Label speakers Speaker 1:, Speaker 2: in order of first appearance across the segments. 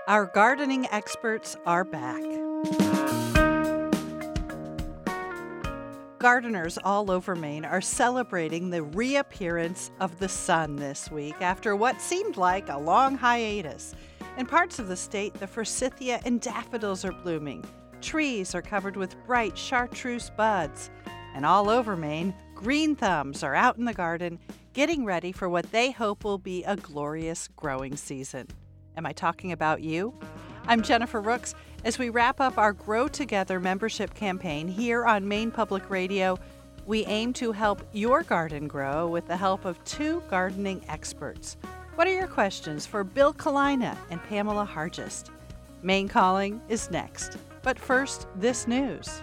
Speaker 1: Our gardening experts are back. Gardeners all over Maine are celebrating the reappearance of the sun this week after what seemed like a long hiatus. In parts of the state, the forsythia and daffodils are blooming. Trees are covered with bright chartreuse buds. And all over Maine, green thumbs are out in the garden getting ready for what they hope will be a glorious growing season. Am I talking about you? I'm Jennifer Rooks. As we wrap up our Grow Together membership campaign here on Maine Public Radio, we aim to help your garden grow with the help of two gardening experts. What are your questions for Bill Kalina and Pamela Hargest? Maine Calling is next. But first, this news.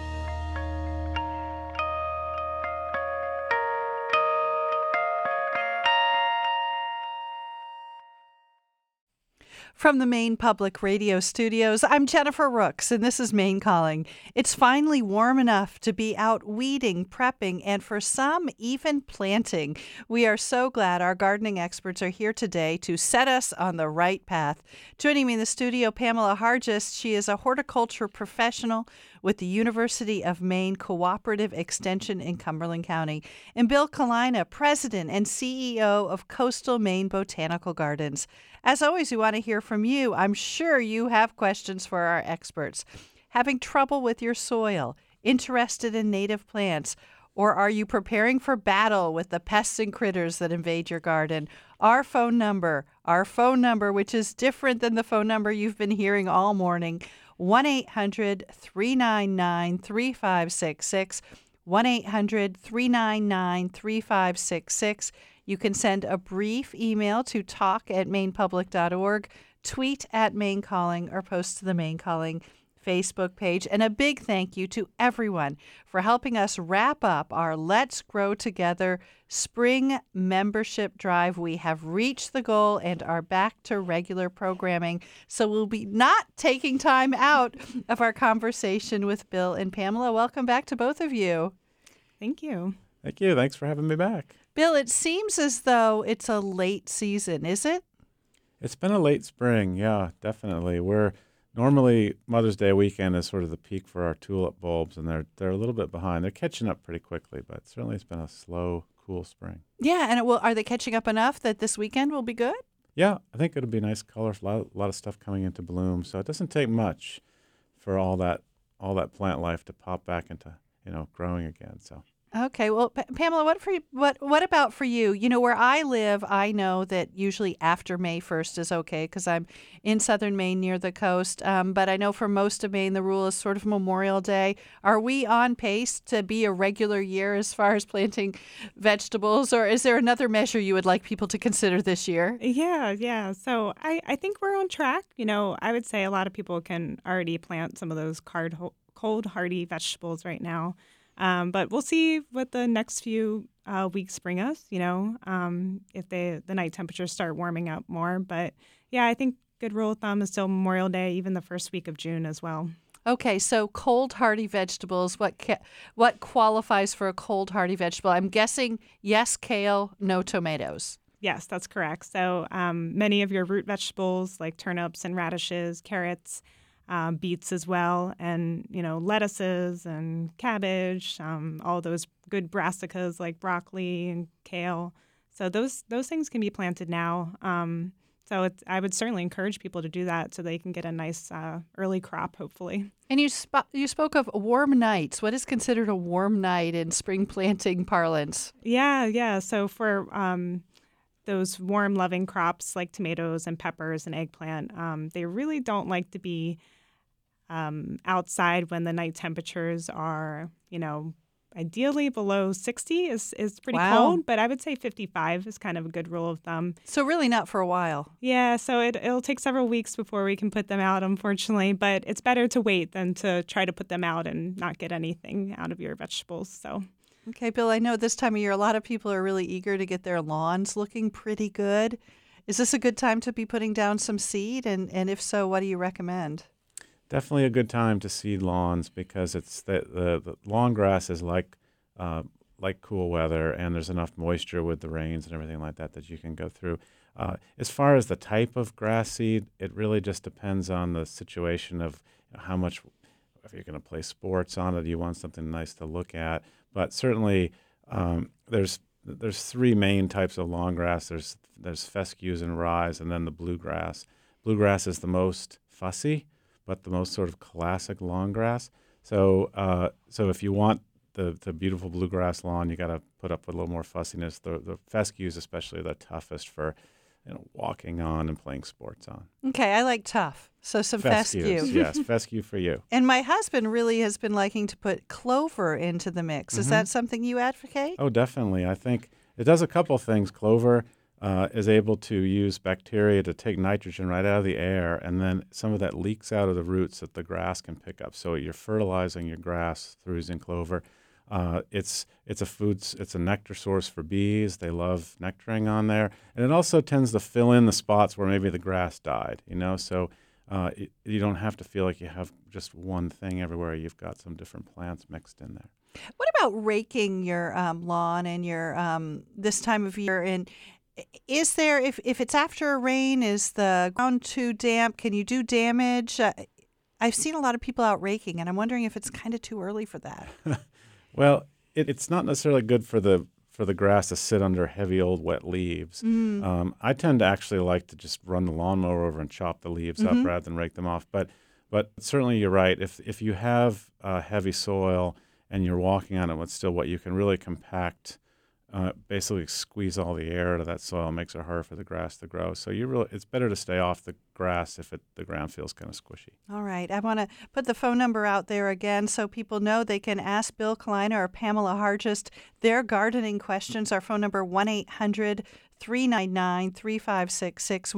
Speaker 1: From the Maine Public Radio studios, I'm Jennifer Rooks, and this is Maine Calling. It's finally warm enough to be out weeding, prepping, and for some, even planting. We are so glad our gardening experts are here today to set us on the right path. Joining me in the studio, Pamela Hargest. She is a horticulture professional with the University of Maine Cooperative Extension in Cumberland County, and Bill Kalina, President and CEO of Coastal Maine Botanical Gardens. As always, we want to hear from you. I'm sure you have questions for our experts. Having trouble with your soil, interested in native plants, or are you preparing for battle with the pests and critters that invade your garden? Our phone number, which is different than the phone number you've been hearing all morning, 1-800-399-3566, 1-800-399-3566. You can send a brief email to talk@mainepublic.org, tweet at Maine Calling, or post to the Maine Calling Facebook page. And a big thank you to everyone for helping us wrap up our Let's Grow Together spring membership drive. We have reached the goal and are back to regular programming. So we'll be not taking time out of our conversation with Bill and Pamela. Welcome back to both of you.
Speaker 2: Thank you.
Speaker 3: Thank you. Thanks for having me back.
Speaker 1: Bill, it seems as though it's a late season, is it?
Speaker 3: It's been a late spring. Yeah, definitely. We're normally Mother's Day weekend is sort of the peak for our tulip bulbs, and they're a little bit behind. They're catching up pretty quickly, but certainly it's been a slow, cool spring.
Speaker 1: Yeah, and are they catching up enough that this weekend will be good?
Speaker 3: Yeah, I think it'll be nice colors, a lot of stuff coming into bloom. So it doesn't take much for all that plant life to pop back into growing again. So.
Speaker 1: Okay, well, Pamela, what about for you? You know, where I live, I know that usually after May 1st is okay because I'm in southern Maine near the coast. But I know for most of Maine, the rule is sort of Memorial Day. Are we on pace to be a regular year as far as planting vegetables, or is there another measure you would like people to consider this year?
Speaker 2: Yeah. So I think we're on track. I would say a lot of people can already plant some of those cold hardy vegetables right now. But we'll see what the next few weeks bring us, if the night temperatures start warming up more. But, yeah, I think good rule of thumb is still Memorial Day, even the first week of June as well.
Speaker 1: Okay, so cold hardy vegetables, what qualifies for a cold hardy vegetable? I'm guessing yes, kale, no tomatoes.
Speaker 2: Yes, that's correct. So many of your root vegetables like turnips and radishes, carrots, beets as well, and lettuces and cabbage, all those good brassicas like broccoli and kale. So those things can be planted now. So I would certainly encourage people to do that so they can get a nice early crop, hopefully.
Speaker 1: And you spoke of warm nights. What is considered a warm night in spring planting parlance?
Speaker 2: Yeah. So for those warm loving crops like tomatoes and peppers and eggplant, they really don't like to be outside when the night temperatures are, ideally below 60 is pretty cold, but I would say 55 is kind of a good rule of thumb.
Speaker 1: So really not for a while.
Speaker 2: Yeah, so it'll take several weeks before we can put them out, unfortunately, but it's better to wait than to try to put them out and not get anything out of your vegetables. So.
Speaker 1: Okay, Bill, I know this time of year a lot of people are really eager to get their lawns looking pretty good. Is this a good time to be putting down some seed? And if so, what do you recommend?
Speaker 3: Definitely a good time to seed lawns because it's the lawn grass is like cool weather, and there's enough moisture with the rains and everything like that you can go through. As far as the type of grass seed, it really just depends on the situation of how much, if you're going to play sports on it, do you want something nice to look at? But certainly, there's three main types of long grass. There's fescues and rye, and then the bluegrass. Bluegrass is the most fussy, but the most sort of classic long grass. So if you want the beautiful bluegrass lawn, you got to put up with a little more fussiness. The fescues, especially, are the toughest for walking on and playing sports on.
Speaker 1: Okay, I like tough. So some fescue.
Speaker 3: Yes, fescue for you.
Speaker 1: And my husband really has been liking to put clover into the mix. Is that something you advocate?
Speaker 3: Oh, definitely. I think it does a couple things. Clover is able to use bacteria to take nitrogen right out of the air, and then some of that leaks out of the roots that the grass can pick up. So you're fertilizing your grass through using clover. It's a nectar source for bees. They love nectaring on there, and it also tends to fill in the spots where maybe the grass died. So you don't have to feel like you have just one thing everywhere. You've got some different plants mixed in there.
Speaker 1: What about raking your lawn and your this time of year? And is there, if it's after a rain, is the ground too damp? Can you do damage? I've seen a lot of people out raking, and I'm wondering if it's kind of too early for that.
Speaker 3: Well, it's not necessarily good for the grass to sit under heavy old wet leaves. I tend to actually like to just run the lawnmower over and chop the leaves up rather than rake them off. But certainly you're right. If you have heavy soil and you're walking on it with still wet, you can really compact, basically squeeze all the air out of that soil. It makes it harder for the grass to grow. So it's better to stay off the grass if the ground feels kind of squishy.
Speaker 1: All right. I want to put the phone number out there again so people know they can ask Bill Kleiner or Pamela Hargest their gardening questions. Our phone number, 1-800-399-3566,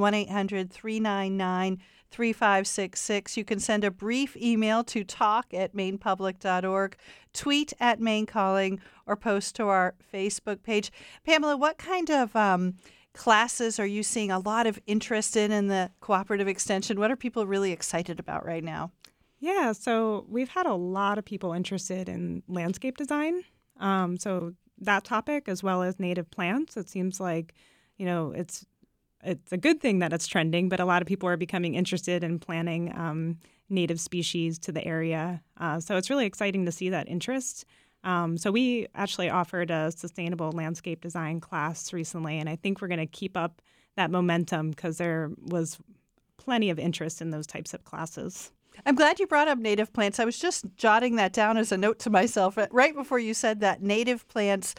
Speaker 1: 1-800-399-3566. You can send a brief email to talk@mainepublic.org, tweet at Maine Calling, or post to our Facebook page. Pamela, what kind of classes are you seeing a lot of interest in the cooperative extension? What are people really excited about right now?
Speaker 2: Yeah, so we've had a lot of people interested in landscape design. So that topic, as well as native plants, it seems like, it's a good thing that it's trending, but a lot of people are becoming interested in planting native species to the area. So it's really exciting to see that interest. So we actually offered a sustainable landscape design class recently, and I think we're going to keep up that momentum because there was plenty of interest in those types of classes.
Speaker 1: I'm glad you brought up native plants. I was just jotting that down as a note to myself right before you said that, native plants.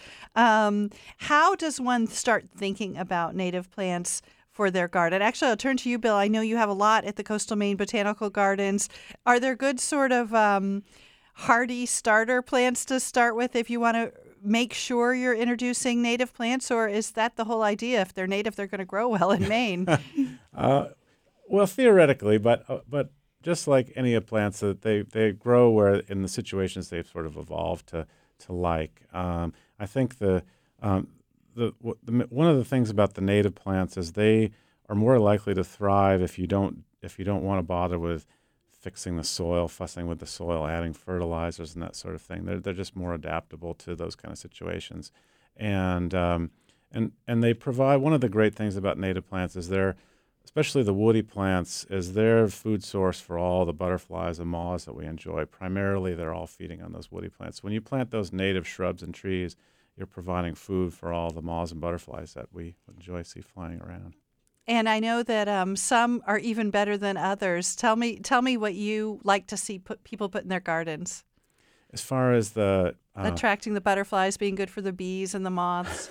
Speaker 1: How does one start thinking about native plants for their garden? Actually, I'll turn to you, Bill. I know you have a lot at the Coastal Maine Botanical Gardens. Are there good sort of hardy starter plants to start with if you want to make sure you're introducing native plants, or is that the whole idea? If they're native, they're going to grow well in Maine.
Speaker 3: Well, theoretically, but just like any of plants, that they grow where in the situations they've sort of evolved to like. I think one of the things about the native plants is they are more likely to thrive if you don't want to bother with fixing the soil, fussing with the soil, adding fertilizers and that sort of thing. They're just more adaptable to those kind of situations, and they provide. One of the great things about native plants is especially the woody plants, is their food source for all the butterflies and moths that we enjoy. Primarily, they're all feeding on those woody plants. When you plant those native shrubs and trees, you're providing food for all the moths and butterflies that we enjoy see flying around.
Speaker 1: And I know that some are even better than others. Tell me what you like to see people put in their gardens.
Speaker 3: As far as the
Speaker 1: attracting the butterflies, being good for the bees and the moths.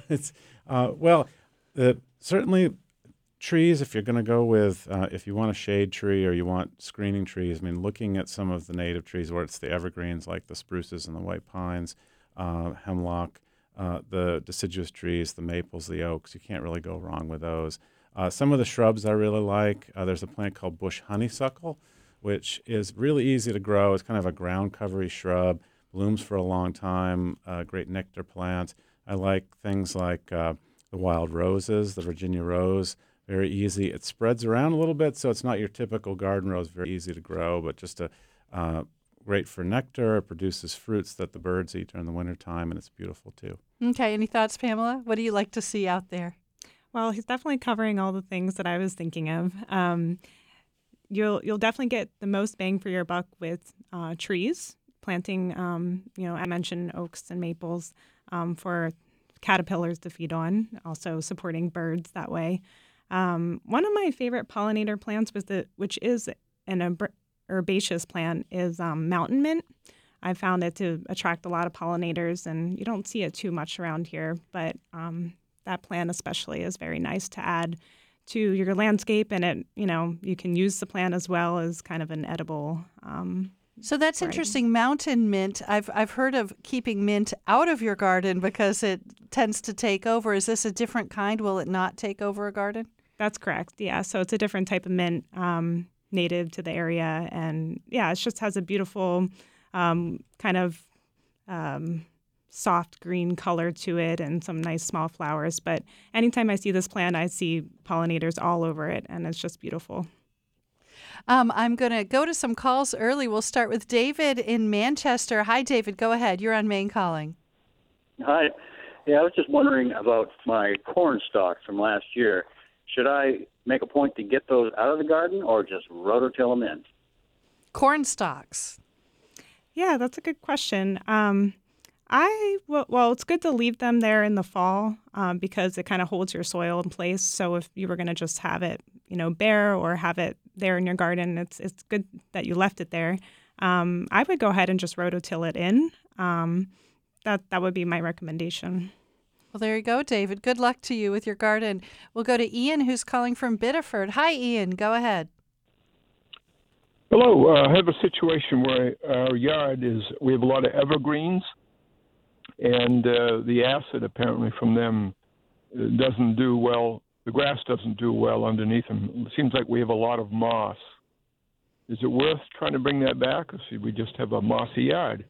Speaker 3: Certainly trees. If you're going to go with, if you want a shade tree or you want screening trees, looking at some of the native trees where it's the evergreens like the spruces and the white pines, hemlock, the deciduous trees, the maples, the oaks, you can't really go wrong with those. Some of the shrubs I really like, there's a plant called bush honeysuckle, which is really easy to grow. It's kind of a ground covery shrub, blooms for a long time, great nectar plant. I like things like the wild roses, the Virginia rose, very easy. It spreads around a little bit, so it's not your typical garden rose, very easy to grow, but just great for nectar. It produces fruits that the birds eat during the wintertime, and it's beautiful too.
Speaker 1: Okay, any thoughts, Pamela? What do you like to see out there?
Speaker 2: Well, he's definitely covering all the things that I was thinking of. You'll definitely get the most bang for your buck with trees, planting, I mentioned oaks and maples for caterpillars to feed on, also supporting birds that way. One of my favorite pollinator plants which is an herbaceous plant, is mountain mint. I found it to attract a lot of pollinators, and you don't see it too much around here, but that plant especially is very nice to add to your landscape, and you can use the plant as well as kind of an edible.
Speaker 1: So that's interesting. Mountain mint. I've heard of keeping mint out of your garden because it tends to take over. Is this a different kind? Will it not take over a garden?
Speaker 2: That's correct. Yeah. So it's a different type of mint, native to the area, and it just has a beautiful kind of soft green color to it and some nice small flowers. But anytime I see this plant, I see pollinators all over it, and it's just beautiful.
Speaker 1: I'm going to go to some calls early. We'll start with David in Manchester. Hi, David. Go ahead. You're on Maine Calling.
Speaker 4: Hi. Yeah, I was just wondering about my corn stalks from last year. Should I make a point to get those out of the garden or just rototill them in?
Speaker 1: Corn stalks.
Speaker 2: Yeah, that's a good question. It's good to leave them there in the fall because it kind of holds your soil in place. So if you were going to just have it, bare or have it there in your garden, it's good that you left it there. I would go ahead and just rototill it in. That would be my recommendation.
Speaker 1: Well, there you go, David. Good luck to you with your garden. We'll go to Ian, who's calling from Biddeford. Hi, Ian. Go ahead.
Speaker 5: Hello. I have a situation where our yard we have a lot of evergreens, and the acid apparently from them doesn't do well. The grass doesn't do well underneath them. It seems like we have a lot of moss. Is it worth trying to bring that back, or should we just have a mossy yard?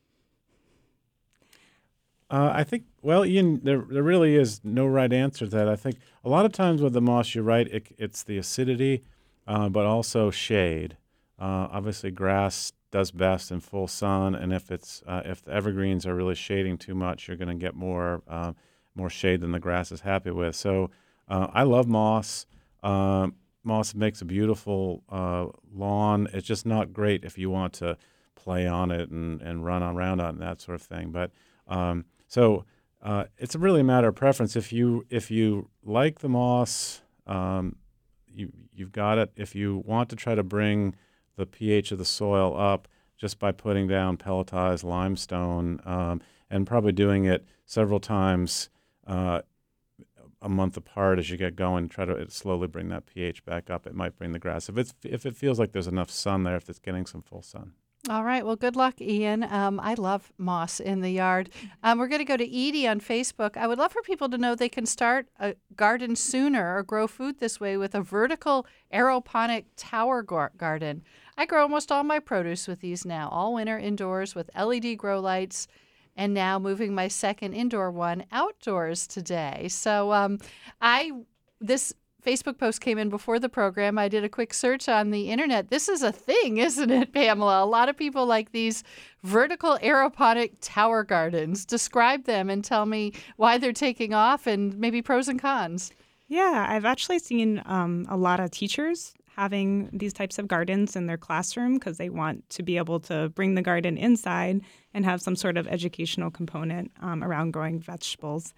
Speaker 3: I think, Ian, there really is no right answer to that. I think a lot of times with the moss, you're right, it's the acidity, but also shade. Obviously, grass does best in full sun, and if the evergreens are really shading too much, you're going to get more shade than the grass is happy with. So I love moss. Moss makes a beautiful lawn. It's just not great if you want to play on it and run around on it and that sort of thing. But so it's really a matter of preference. If you like the moss, you've got it. If you want to try to bring the pH of the soil up just by putting down pelletized limestone and probably doing it several times a month apart as you get going, try to slowly bring that pH back up. It might bring the grass. If it feels like there's enough sun there, if it's getting some full sun.
Speaker 1: All right. Well, good luck, Ian. I love moss in the yard. We're going to go to Edie on Facebook. I would love for people to know they can start a garden sooner or grow food this way with a vertical aeroponic tower garden. I grow almost all my produce with these now, all winter indoors with LED grow lights, and now moving my second indoor one outdoors today. So this Facebook post came in before the program. I did a quick search on the internet. This is a thing, isn't it, Pamela? A lot of people like these vertical aeroponic tower gardens. Describe them and tell me why they're taking off and maybe pros and cons.
Speaker 2: Yeah, I've actually seen a lot of teachers having these types of gardens in their classroom because they want to be able to bring the garden inside and have some sort of educational component around growing vegetables.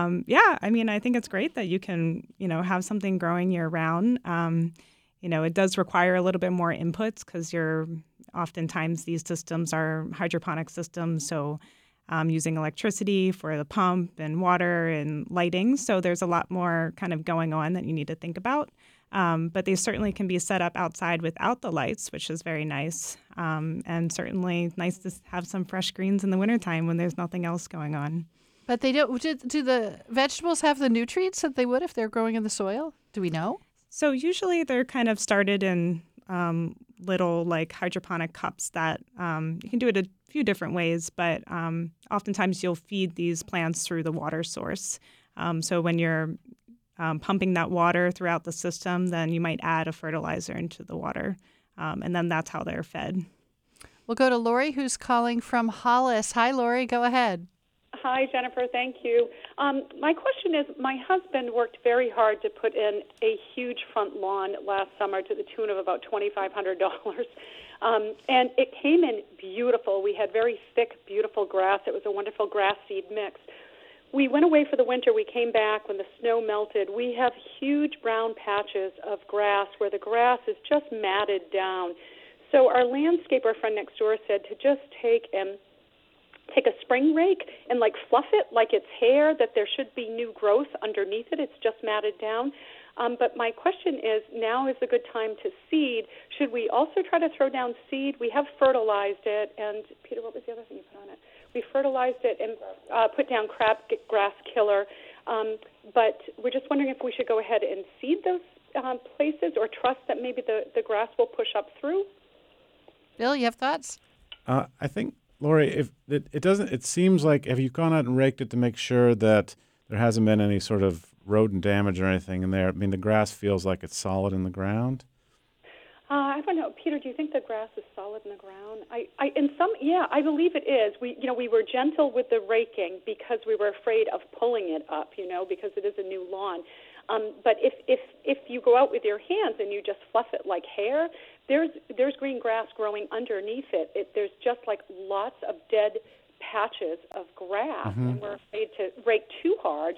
Speaker 2: I think it's great that you can, have something growing year round. It does require a little bit more inputs because oftentimes these systems are hydroponic systems. So using electricity for the pump and water and lighting. So there's a lot more kind of going on that you need to think about. But they certainly can be set up outside without the lights, which is very nice. And certainly nice to have some fresh greens in the wintertime when there's nothing else going on.
Speaker 1: But they don't. Do the vegetables have the nutrients that they would if they're growing in the soil? Do we know?
Speaker 2: So usually they're kind of started in little like hydroponic cups that you can do it a few different ways, but oftentimes you'll feed these plants through the water source. So when you're pumping that water throughout the system, then you might add a fertilizer into the water, and then that's how they're fed.
Speaker 1: We'll go to Lori, who's calling from Hollis. Hi, Lori. Go ahead.
Speaker 6: Hi, Jennifer. Thank you. My question is, my husband worked very hard to put in a huge front lawn last summer to the tune of about $2,500. And it came in beautiful. We had very thick, beautiful grass. It was a wonderful grass seed mix. We went away for the winter. We came back when the snow melted. We have huge brown patches of grass where the grass is just matted down. So our landscaper friend next door said to just take a spring rake and fluff it like it's hair, that there should be new growth underneath it. It's just matted down. But my question is, now is a good time to seed. Should we also try to throw down seed? We have fertilized it. And, Peter, what was the other thing you put on it? We fertilized it and put down crabgrass killer. But we're just wondering if we should go ahead and seed those places or trust that maybe the grass will push up through.
Speaker 1: Bill, you have thoughts?
Speaker 3: I think, Lori, if it doesn't, it seems like, have you gone out and raked it to make sure that there hasn't been any sort of rodent damage or anything in there? I mean, the grass feels like it's solid in the ground.
Speaker 6: I don't know, Peter. Do you think the grass is solid in the ground? I believe it is. We were gentle with the raking because we were afraid of pulling it up, because it is a new lawn. But if you go out with your hands and you just fluff it like hair, there's green grass growing underneath it. There's just lots of dead patches of grass, and we're afraid to rake too hard,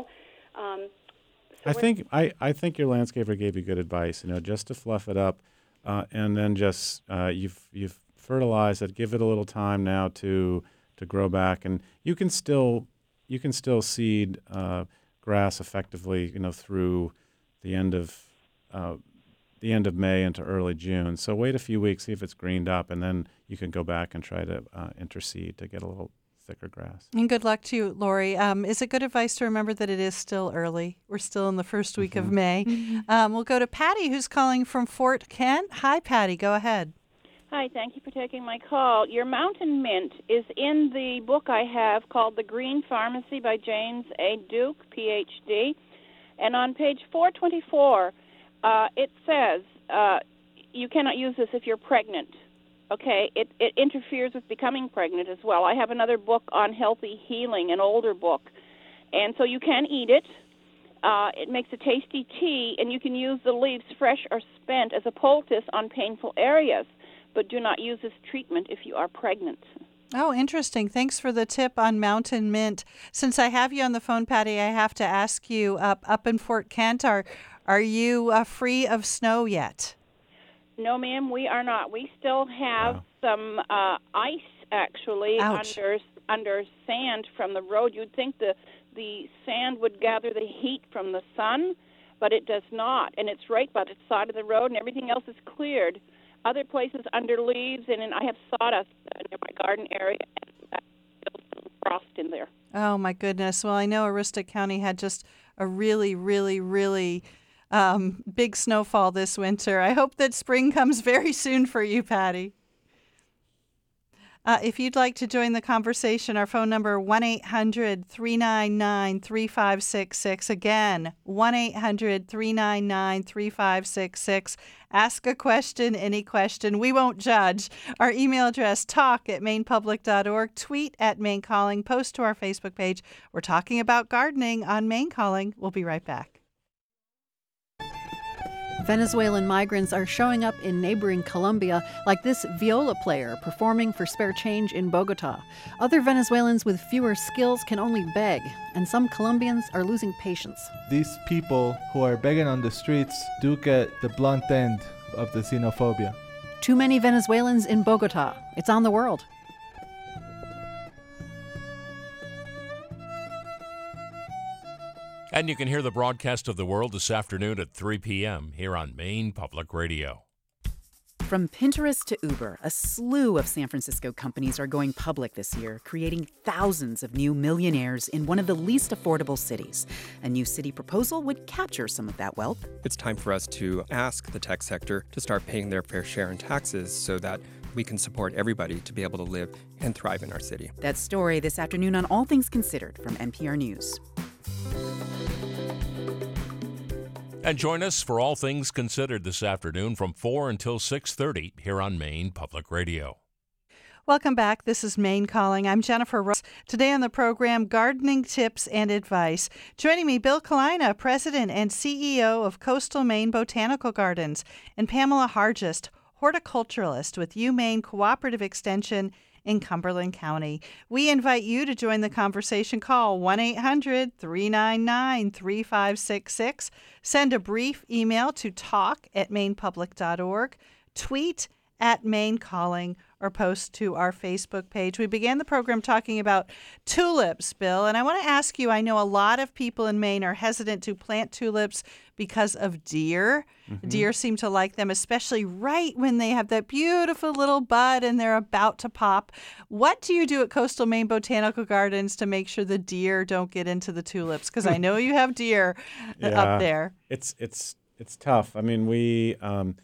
Speaker 3: I think your landscaper gave you good advice, just to fluff it up, and then just you've fertilized it. Give it a little time now to grow back, and you can still seed grass effectively, through the end of May into early June. So wait a few weeks, see if it's greened up, and then you can go back and try to interseed to get a little thicker grass.
Speaker 1: And good luck to you, Lori. Is it good advice to remember that it is still early? We're still in the first week of May. We'll go to Patty, who's calling from Fort Kent. Hi, Patty. Go ahead.
Speaker 7: Hi, thank you for taking my call. Your mountain mint is in the book I have called The Green Pharmacy by James A. Duke, Ph.D. And on page 424, it says you cannot use this if you're pregnant. Okay, it interferes with becoming pregnant as well. I have another book on healthy healing, an older book. And so you can eat it. It makes a tasty tea, and you can use the leaves fresh or spent as a poultice on painful areas. But do not use this treatment if you are pregnant.
Speaker 1: Oh, interesting. Thanks for the tip on mountain mint. Since I have you on the phone, Patty, I have to ask you, up in Fort Kent, are you free of snow yet?
Speaker 7: No, ma'am, we are not. We still have some ice, actually, under sand from the road. You'd think the sand would gather the heat from the sun, but it does not. And it's right by the side of the road, and everything else is cleared. Other places under leaves, and I have sawdust near my garden area, and there's still some frost in there.
Speaker 1: Oh, my goodness. Well, I know Aroostook County had just a really, really, really big snowfall this winter. I hope that spring comes very soon for you, Patty. If you'd like to join the conversation, our phone number 1-800-399-3566. Again, 1-800-399-3566. Ask a question, any question. We won't judge. Our email address, talk@mainepublic.org. Tweet at Maine Calling. Post to our Facebook page. We're talking about gardening on Maine Calling. We'll be right back.
Speaker 8: Venezuelan migrants are showing up in neighboring Colombia, like this viola player performing for spare change in Bogota. Other Venezuelans with fewer skills can only beg, and some Colombians are losing patience.
Speaker 9: These people who are begging on the streets do get the blunt end of the xenophobia.
Speaker 8: Too many Venezuelans in Bogota. It's on the world.
Speaker 10: And you can hear the broadcast of The World this afternoon at 3 p.m. here on Maine Public Radio.
Speaker 11: From Pinterest to Uber, a slew of San Francisco companies are going public this year, creating thousands of new millionaires in one of the least affordable cities. A new city proposal would capture some of that wealth.
Speaker 12: It's time for us to ask the tech sector to start paying their fair share in taxes so that we can support everybody to be able to live and thrive in our city.
Speaker 11: That story this afternoon on All Things Considered from NPR News.
Speaker 10: And join us for All Things Considered this afternoon from 4 until 6:30 here on Maine Public Radio.
Speaker 1: Welcome back. This is Maine Calling. I'm Jennifer Rooks. Today on the program, gardening tips and advice. Joining me, Bill Kalina, President and CEO of Coastal Maine Botanical Gardens, and Pamela Hargist, horticulturalist with UMaine Cooperative Extension in Cumberland County. We invite you to join the conversation. Call 1-800-399-3566. Send a brief email to talk@mainepublic.org. Tweet @Maine Calling, or post to our Facebook page. We began the program talking about tulips, Bill, and I want to ask you, I know a lot of people in Maine are hesitant to plant tulips because of deer. Mm-hmm. Deer seem to like them, especially right when they have that beautiful little bud and they're about to pop. What do you do at Coastal Maine Botanical Gardens to make sure the deer don't get into the tulips? Because I know you have deer up there.
Speaker 3: It's tough. I mean, we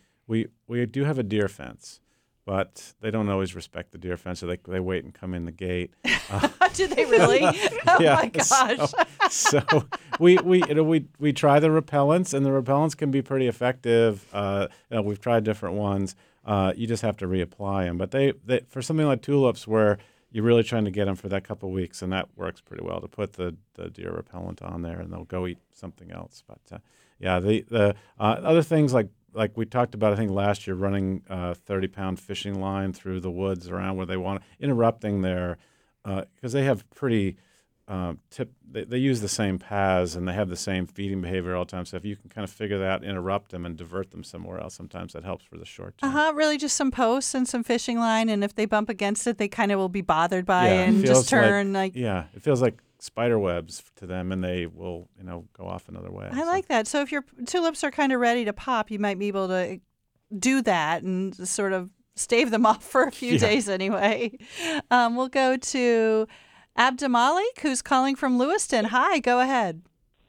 Speaker 3: do have a deer fence, but they don't always respect the deer fence, so they wait and come in the gate.
Speaker 1: Do they really? Oh
Speaker 3: yeah,
Speaker 1: my gosh!
Speaker 3: So we try the repellents, and the repellents can be pretty effective. We've tried different ones. You just have to reapply them. But they for something like tulips, where you're really trying to get them for that couple of weeks, and that works pretty well to put the deer repellent on there, and they'll go eat something else. But the other things like we talked about, I think last year, running a 30-pound fishing line through the woods around where they want, interrupting their, because they have pretty they use the same paths and they have the same feeding behavior all the time. So if you can kind of figure that out, interrupt them and divert them somewhere else, sometimes that helps for the short term.
Speaker 1: Really just some posts and some fishing line, and if they bump against it, they kind of will be bothered by it and just turn
Speaker 3: it feels like spider webs to them, and they will, go off another way.
Speaker 1: I like that. So if your tulips are kind of ready to pop, you might be able to do that and sort of stave them off for a few days anyway. We'll go to Abdamalik, who's calling from Lewiston. Hi, go ahead.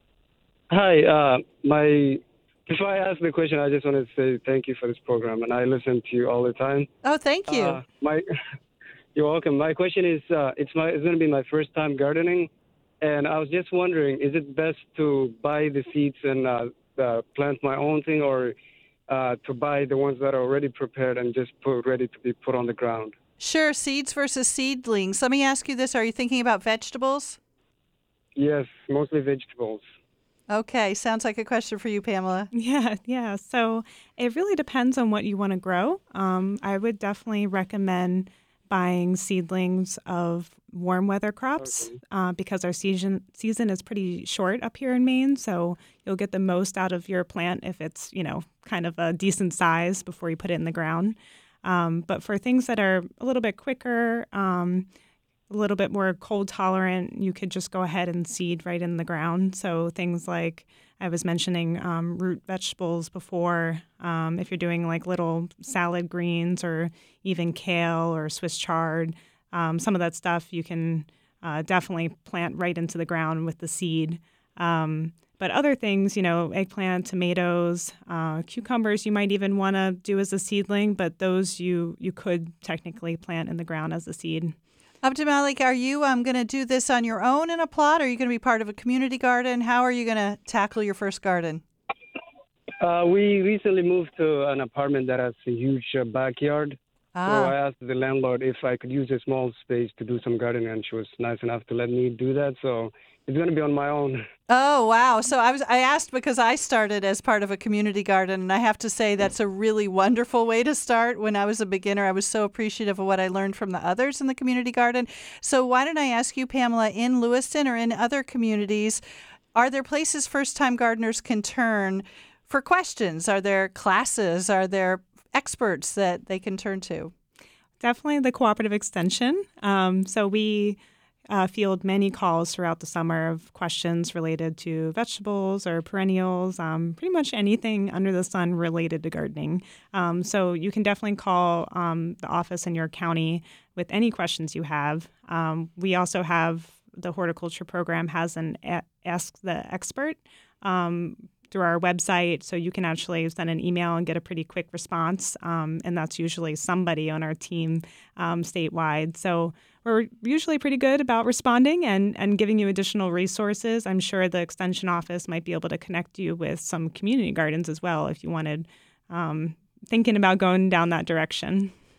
Speaker 13: Hi. Before I ask the question, I just want to say thank you for this program, and I listen to you all the time.
Speaker 1: Oh, thank you.
Speaker 13: You're welcome. My question is, it's going to be my first time gardening, and I was just wondering, is it best to buy the seeds and plant my own thing, or to buy the ones that are already prepared and just ready to be put on the ground?
Speaker 1: Sure, seeds versus seedlings. Let me ask you this. Are you thinking about vegetables?
Speaker 13: Yes, mostly vegetables.
Speaker 1: Okay, sounds like a question for you, Pamela.
Speaker 2: Yeah. So it really depends on what you want to grow. I would definitely recommend buying seedlings of warm weather crops because our season is pretty short up here in Maine. So you'll get the most out of your plant if it's, kind of a decent size before you put it in the ground. But for things that are a little bit quicker, a little bit more cold tolerant, you could just go ahead and seed right in the ground. So things like I was mentioning root vegetables before. If you're doing like little salad greens or even kale or Swiss chard, some of that stuff you can definitely plant right into the ground with the seed. But other things, eggplant, tomatoes, cucumbers, you might even want to do as a seedling, but those you could technically plant in the ground as a seed.
Speaker 1: Abdamalik, are you going to do this on your own in a plot? Or are you going to be part of a community garden? How are you going to tackle your first garden?
Speaker 13: We recently moved to an apartment that has a huge backyard. So I asked the landlord if I could use a small space to do some gardening, and she was nice enough to let me do that. So it's going to be on my own.
Speaker 1: Oh, wow. So I asked because I started as part of a community garden, and I have to say that's a really wonderful way to start. When I was a beginner, I was so appreciative of what I learned from the others in the community garden. So why don't I ask you, Pamela, in Lewiston or in other communities, are there places first-time gardeners can turn for questions? Are there classes? Are there experts that they can turn to?
Speaker 2: Definitely the Cooperative Extension. So we field many calls throughout the summer of questions related to vegetables or perennials, pretty much anything under the sun related to gardening. So you can definitely call the office in your county with any questions you have. We also have the horticulture program has an Ask the Expert through our website, so you can actually send an email and get a pretty quick response, and that's usually somebody on our team statewide. So we're usually pretty good about responding and giving you additional resources. I'm sure the Extension office might be able to connect you with some community gardens as well if you wanted, thinking about going down that direction.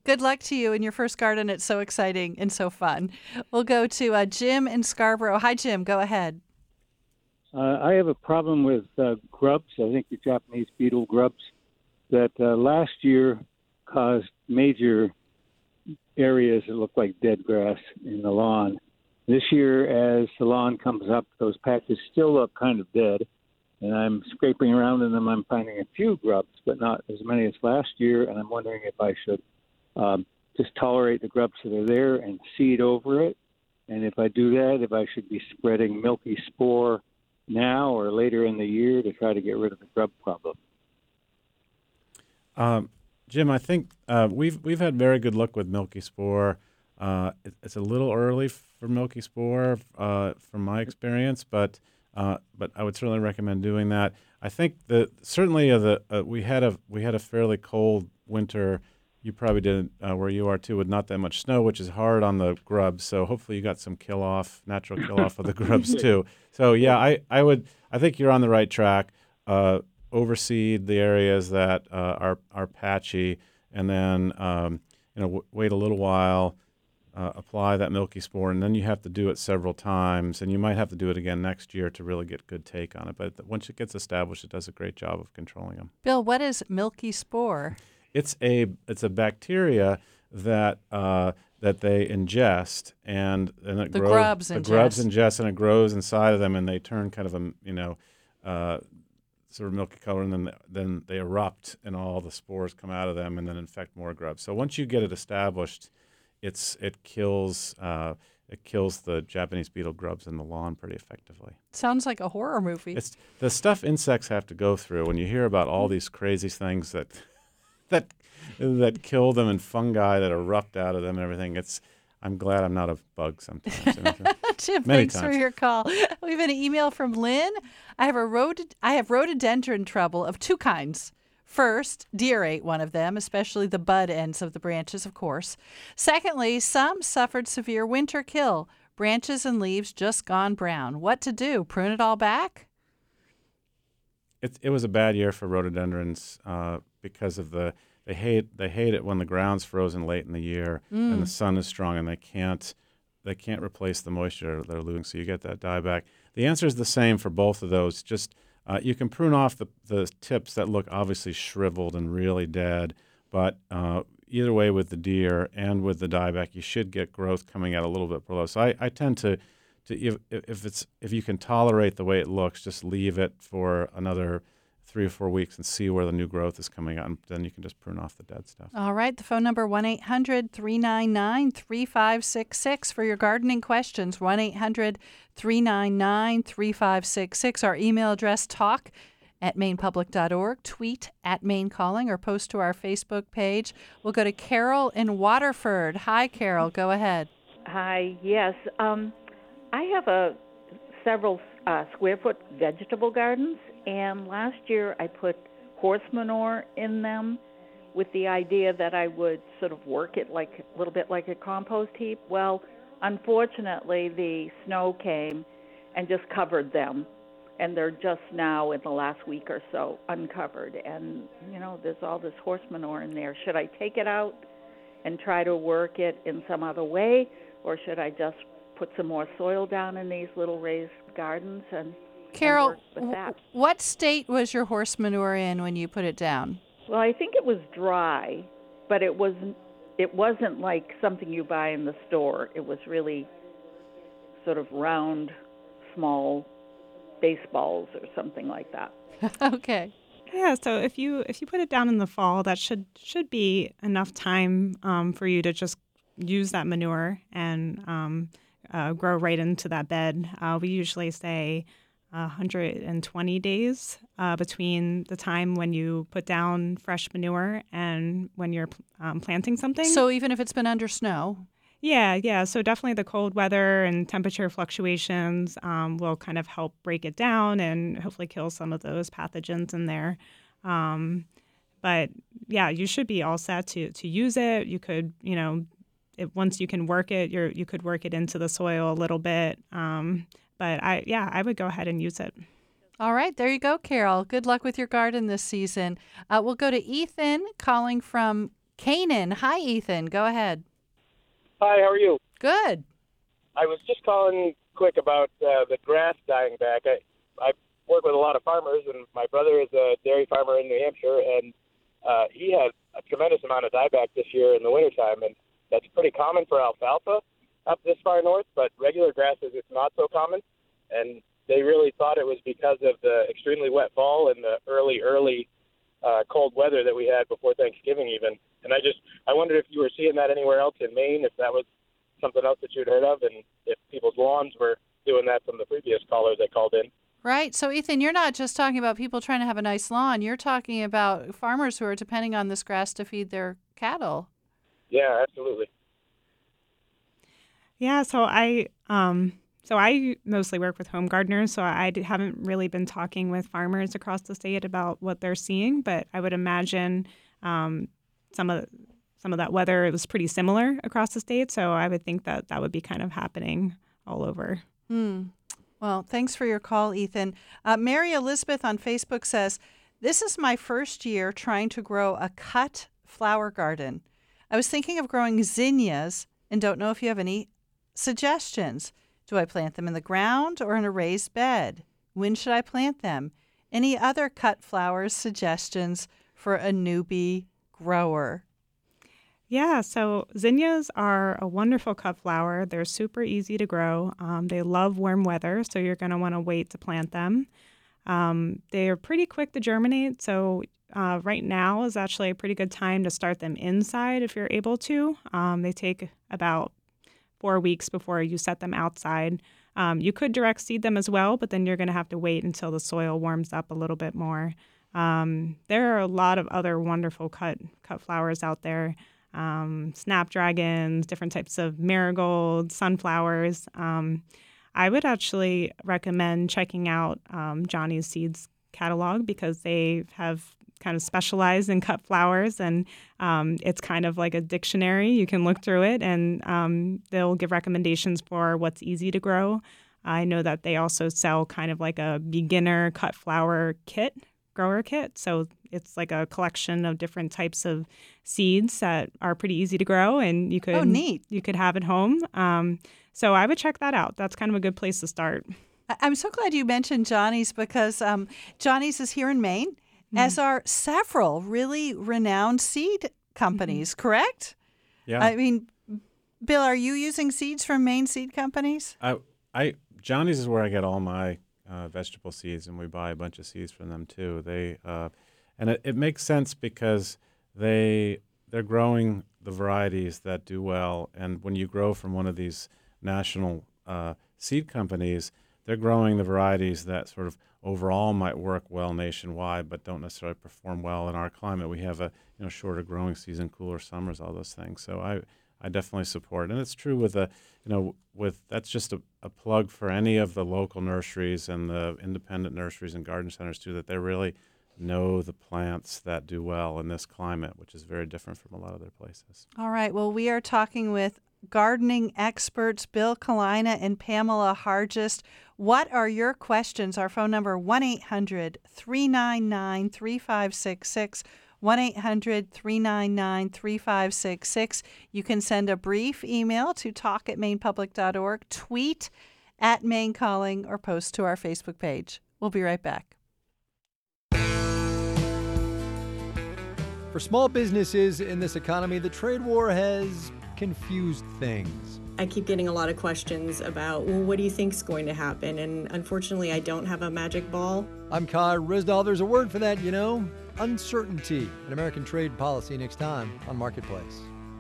Speaker 1: Good luck to you in your first garden. It's so exciting and so fun. We'll go to Jim in Scarborough. Hi, Jim. Go ahead.
Speaker 14: I have a problem with grubs. I think the Japanese beetle grubs that last year caused major areas that look like dead grass in the lawn. This year, as the lawn comes up, those patches still look kind of dead. And I'm scraping around in them. I'm finding a few grubs, but not as many as last year. And I'm wondering if I should just tolerate the grubs that are there and seed over it. And if I do that, if I should be spreading milky spore now or later in the year to try to get rid of the grub problem.
Speaker 3: Jim, I think we've had very good luck with milky spore. It's a little early for milky spore from my experience, but I would certainly recommend doing that. I think that certainly we had a fairly cold winter. You probably did where you are too, with not that much snow, which is hard on the grubs. So hopefully you got some natural kill off of the grubs too. So yeah, I think you're on the right track. Overseed the areas that are patchy, and then wait a little while. Apply that milky spore, and then you have to do it several times, and you might have to do it again next year to really get good take on it. But once it gets established, it does a great job of controlling them.
Speaker 1: Bill, what is milky spore?
Speaker 3: It's a bacteria that they ingest, and it
Speaker 1: the
Speaker 3: grows.
Speaker 1: Grubs
Speaker 3: the
Speaker 1: ingest.
Speaker 3: grubs ingest, and it grows inside of them, and they turn kind of sort of milky color, and then they erupt, and all the spores come out of them, and then infect more grubs. So once you get it established, it kills the Japanese beetle grubs in the lawn pretty effectively.
Speaker 1: Sounds like a horror movie.
Speaker 3: It's the stuff insects have to go through when you hear about all these crazy things that kill them, and fungi that erupt out of them and everything. I'm glad I'm not a bug sometimes.
Speaker 1: Jim,
Speaker 3: Many
Speaker 1: thanks
Speaker 3: times.
Speaker 1: for your call. We have an email from Lynn. I have rhododendron trouble of two kinds. First, deer ate one of them, especially the bud ends of the branches, of course. Secondly, some suffered severe winter kill. Branches and leaves just gone brown. What to do? Prune it all back?
Speaker 3: It was a bad year for rhododendrons because of they hate it when the ground's frozen late in the year and the sun is strong, and they can't replace the moisture they're losing, so you get that dieback. The answer is the same for both of those. Just you can prune off the tips that look obviously shriveled and really dead, but either way, with the deer and with the dieback, you should get growth coming out a little bit below. So I tend to if you can tolerate the way it looks, just leave it for another 3 or 4 weeks and see where the new growth is coming out, and then you can just prune off the dead stuff.
Speaker 1: All right. The phone number 1-800-399-3566 for your gardening questions. 1-800-399-3566. Our email address talk@mainpublic.org. Tweet @MainCalling or post to our Facebook page. We'll go to Carol in Waterford. Hi, Carol. Go ahead.
Speaker 15: Hi. Yes. I have several square foot vegetable gardens. And last year I put horse manure in them with the idea that I would sort of work it like a little bit like a compost heap. Well, unfortunately, the snow came and just covered them. And they're just now, in the last week or so, uncovered. And, there's all this horse manure in there. Should I take it out and try to work it in some other way? Or should I just put some more soil down in these little raised gardens and
Speaker 1: Carol,
Speaker 15: with that?
Speaker 1: What state was your horse manure in when you put it down?
Speaker 15: Well, I think it was dry, but it wasn't like something you buy in the store. It was really sort of round, small baseballs or something like that.
Speaker 1: Okay.
Speaker 2: Yeah, so if you put it down in the fall, that should be enough time for you to just use that manure and grow right into that bed. We usually say 120 days between the time when you put down fresh manure and when you're planting something.
Speaker 1: So even if it's been under snow?
Speaker 2: Yeah. So definitely the cold weather and temperature fluctuations will kind of help break it down and hopefully kill some of those pathogens in there. But yeah, you should be all set to use it. You could, once you can work it, you could work it into the soil a little bit. But I would go ahead and use it.
Speaker 1: All right, there you go, Carol. Good luck with your garden this season. We'll go to Ethan calling from Canaan. Hi, Ethan. Go ahead.
Speaker 16: Hi, how are you?
Speaker 1: Good.
Speaker 16: I was just calling quick about the grass dying back. I work with a lot of farmers, and my brother is a dairy farmer in New Hampshire, and he had a tremendous amount of dieback this year in the wintertime, and that's pretty common for alfalfa up this far north, but regular grasses, it's not so common. And they really thought it was because of the extremely wet fall and the early cold weather that we had before Thanksgiving even. And I wondered if you were seeing that anywhere else in Maine, if that was something else that you'd heard of, and if people's lawns were doing that from the previous caller that called in.
Speaker 1: Right. So, Ethan, you're not just talking about people trying to have a nice lawn. You're talking about farmers who are depending on this grass to feed their cattle.
Speaker 16: Yeah, absolutely.
Speaker 2: Yeah, so I mostly work with home gardeners, so I haven't really been talking with farmers across the state about what they're seeing, but I would imagine some of that weather was pretty similar across the state, so I would think that would be kind of happening all over.
Speaker 1: Well, thanks for your call, Ethan. Mary Elizabeth on Facebook says, "This is my first year trying to grow a cut flower garden. I was thinking of growing zinnias and don't know if you have any suggestions. Do I plant them in the ground or in a raised bed? When should I plant them? Any other cut flowers suggestions for a newbie grower?"
Speaker 2: Yeah, so zinnias are a wonderful cut flower. They're super easy to grow. They love warm weather, so you're going to want to wait to plant them. They're pretty quick to germinate, so right now is actually a pretty good time to start them inside if you're able to. They take about 4 weeks before you set them outside. You could direct seed them as well, but then you're going to have to wait until the soil warms up a little bit more. There are a lot of other wonderful cut flowers out there. Snapdragons, different types of marigolds, sunflowers. I would actually recommend checking out Johnny's Seeds catalog because they have kind of specialized in cut flowers, and it's kind of like a dictionary. You can look through it, and they'll give recommendations for what's easy to grow. I know that they also sell kind of like a beginner cut flower grower kit. So it's like a collection of different types of seeds that are pretty easy to grow, and you could you could have at home. So I would check that out. That's kind of a good place to start.
Speaker 1: I'm so glad you mentioned Johnny's because Johnny's is here in Maine, as are several really renowned seed companies, correct?
Speaker 3: Yeah.
Speaker 1: I mean, Bill, are you using seeds from Maine seed companies?
Speaker 3: Johnny's is where I get all my vegetable seeds, and we buy a bunch of seeds from them too. And it makes sense because they're growing the varieties that do well, and when you grow from one of these national seed companies, they're growing the varieties that sort of overall might work well nationwide, but don't necessarily perform well in our climate. We have a shorter growing season, cooler summers, all those things. So I definitely support, and it's true with that's just a plug for any of the local nurseries and the independent nurseries and garden centers too, that they really know the plants that do well in this climate, which is very different from a lot of other places.
Speaker 1: All right. Well, we are talking with gardening experts Bill Kalina and Pamela Hargest. What are your questions? Our phone number 1-800-399-3566. 1-800-399-3566. You can send a brief email to talk@mainepublic.org, tweet @MaineCalling, or post to our Facebook page. We'll be right back.
Speaker 17: For small businesses in this economy, the trade war has confused things.
Speaker 18: I keep getting a lot of questions about, well, what do you think is going to happen? And unfortunately, I don't have a magic ball.
Speaker 17: I'm Kai Risdahl. There's a word for that, uncertainty. An American trade policy next time on Marketplace.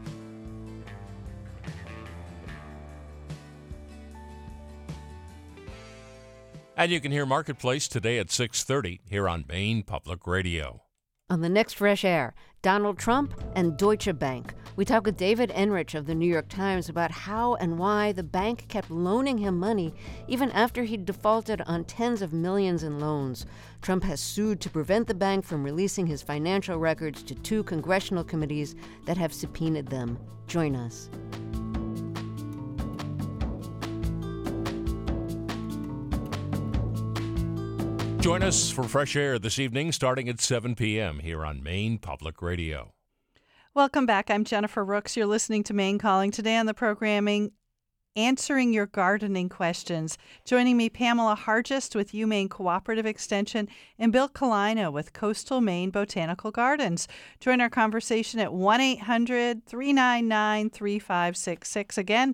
Speaker 10: And you can hear Marketplace today at 6:30 here on Maine Public Radio.
Speaker 19: On the next Fresh Air, Donald Trump and Deutsche Bank. We talk with David Enrich of the New York Times about how and why the bank kept loaning him money even after he'd defaulted on tens of millions in loans. Trump has sued to prevent the bank from releasing his financial records to 2 congressional committees that have subpoenaed them. Join us.
Speaker 10: Join us for Fresh Air this evening starting at 7 p.m. here on Maine Public Radio.
Speaker 1: Welcome back. I'm Jennifer Rooks. You're listening to Maine Calling. Today on the programming, answering your gardening questions. Joining me, Pamela Hargist with UMaine Cooperative Extension and Bill Kalina with Coastal Maine Botanical Gardens. Join our conversation at 1-800-399-3566. Again,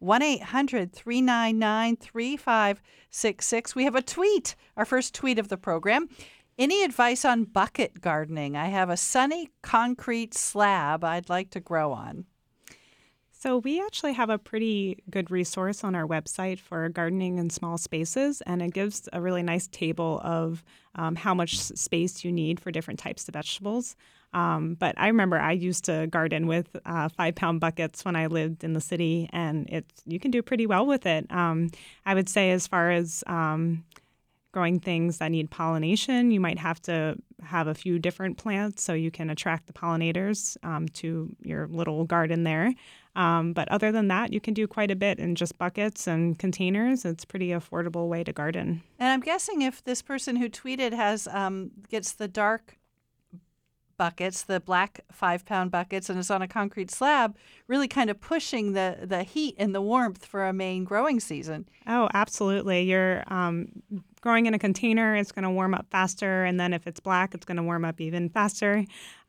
Speaker 1: 1-800-399-3566. We have a tweet, our first tweet of the program. Any advice on bucket gardening? I have a sunny concrete slab I'd like to grow on.
Speaker 2: So we actually have a pretty good resource on our website for gardening in small spaces, and it gives a really nice table of how much space you need for different types of vegetables. But I remember I used to garden with 5-pound buckets when I lived in the city, and you can do pretty well with it. I would say as far as growing things that need pollination, you might have to have a few different plants so you can attract the pollinators to your little garden there. But other than that, you can do quite a bit in just buckets and containers. It's a pretty affordable way to garden.
Speaker 1: And I'm guessing if this person who tweeted gets the dark buckets, the black 5-pound buckets, and is on a concrete slab, really kind of pushing the heat and the warmth for a Maine growing season.
Speaker 2: Oh, absolutely. You're growing in a container, it's going to warm up faster, and then if it's black, it's going to warm up even faster.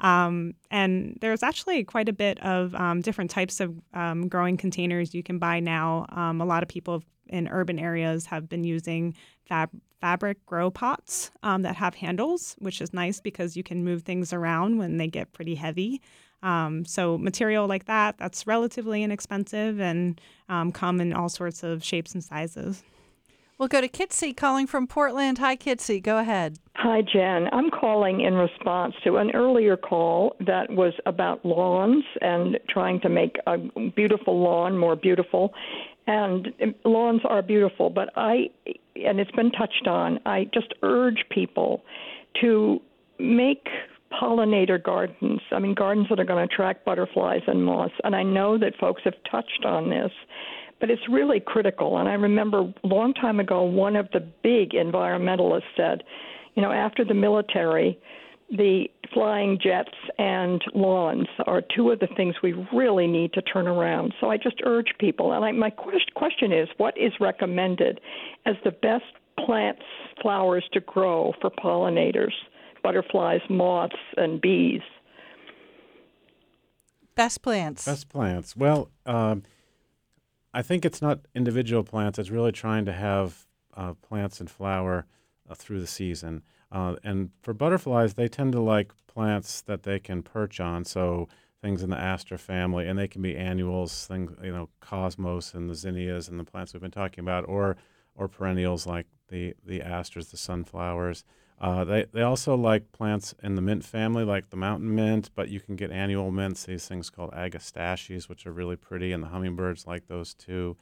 Speaker 2: And there's actually quite a bit of different types of growing containers you can buy now. A lot of people in urban areas have been using fabric grow pots that have handles, which is nice because you can move things around when they get pretty heavy. So material like that's relatively inexpensive and come in all sorts of shapes and sizes.
Speaker 1: We'll go to Kitsy calling from Portland. Hi, Kitsy. Go ahead.
Speaker 20: Hi, Jen. I'm calling in response to an earlier call that was about lawns and trying to make a beautiful lawn more beautiful. And lawns are beautiful, but and it's been touched on, I just urge people to make pollinator gardens. I mean, gardens that are going to attract butterflies and moths. And I know that folks have touched on this, but it's really critical. And I remember a long time ago, one of the big environmentalists said, after the military, the flying jets and lawns are two of the things we really need to turn around. So I just urge people. And my question is, what is recommended as the best plants, flowers to grow for pollinators, butterflies, moths, and bees?
Speaker 1: Best plants.
Speaker 3: Best plants. Well, I think it's not individual plants. It's really trying to have plants and flower through the season. And for butterflies, they tend to like plants that they can perch on, so things in the aster family, and they can be annuals, things, cosmos and the zinnias and the plants we've been talking about, or perennials like the asters, the sunflowers. They also like plants in the mint family, like the mountain mint, but you can get annual mints, these things called agastaches, which are really pretty, and the hummingbirds like those too.